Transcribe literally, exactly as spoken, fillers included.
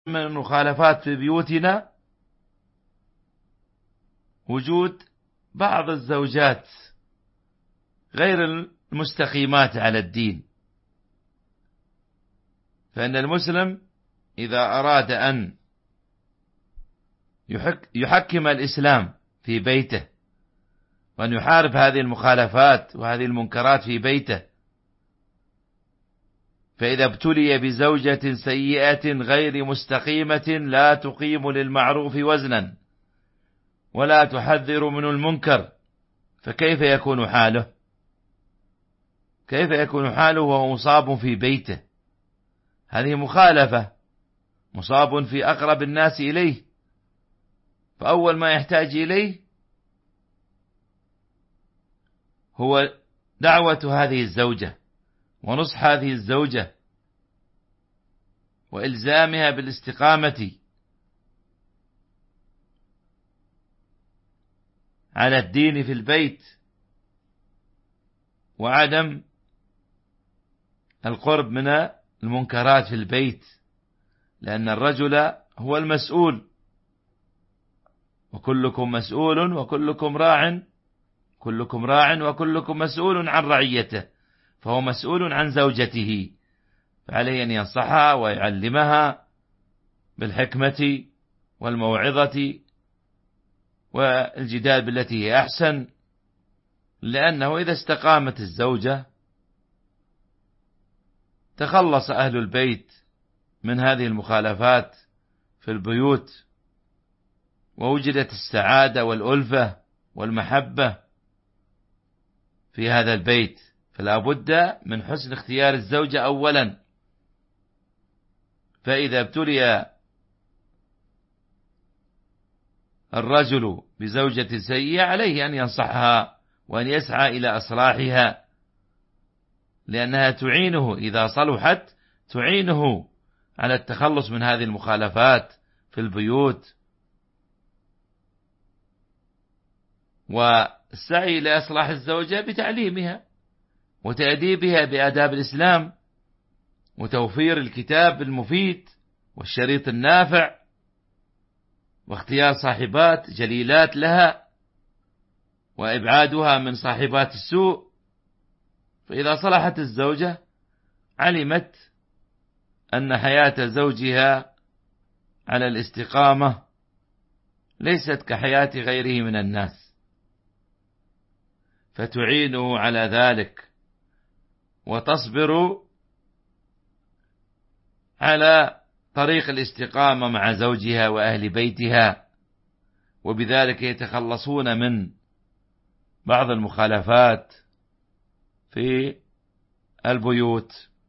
من المخالفات في بيوتنا وجود بعض الزوجات غير المستقيمات على الدين. فإن المسلم إذا أراد أن يحكم الإسلام في بيته وأن يحارب هذه المخالفات وهذه المنكرات في بيته، فإذا ابتلي بزوجة سيئة غير مستقيمة لا تقيم للمعروف وزنا ولا تحذر من المنكر، فكيف يكون حاله؟ كيف يكون حاله وهو مصاب في بيته؟ هذه مخالفة، مصاب في أقرب الناس إليه، فأول ما يحتاج إليه هو دعوة هذه الزوجة ونصح هذه الزوجة وإلزامها بالاستقامة على الدين في البيت وعدم القرب من المنكرات في البيت، لأن الرجل هو المسؤول، وكلكم مسؤول وكلكم راع كلكم راع وكلكم مسؤول عن رعيته، فهو مسؤول عن زوجته، فعليه أن ينصحها ويعلمها بالحكمة والموعظة والجدال بالتي هي أحسن، لأنه إذا استقامت الزوجة تخلص أهل البيت من هذه المخالفات في البيوت، ووجدت السعادة والألفة والمحبة في هذا البيت. فلا بد من حسن اختيار الزوجة أولا. فإذا ابتلي الرجل بزوجة سيئة عليه أن ينصحها وأن يسعى إلى إصلاحها، لأنها تعينه إذا صلحت، تعينه على التخلص من هذه المخالفات في البيوت، والسعي إلى إصلاح الزوجة بتعليمها وتأديبها بآداب الإسلام وتوفير الكتاب المفيد والشريط النافع واختيار صاحبات جليلات لها وإبعادها من صاحبات السوء. فإذا صلحت الزوجة علمت أن حياة زوجها على الاستقامة ليست كحياة غيره من الناس، فتعينه على ذلك وتصبر على طريق الاستقامة مع زوجها وأهل بيتها، وبذلك يتخلصون من بعض المخالفات في البيوت.